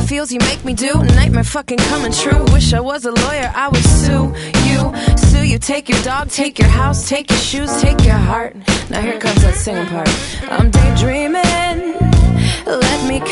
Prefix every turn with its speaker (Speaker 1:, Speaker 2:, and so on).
Speaker 1: feels you make me do. Nightmare fucking coming true. Wish I was a lawyer, I would sue you. Sue you, take your dog, take your house, take your shoes, take your heart. Now here comes that singing part. I'm daydreaming, let me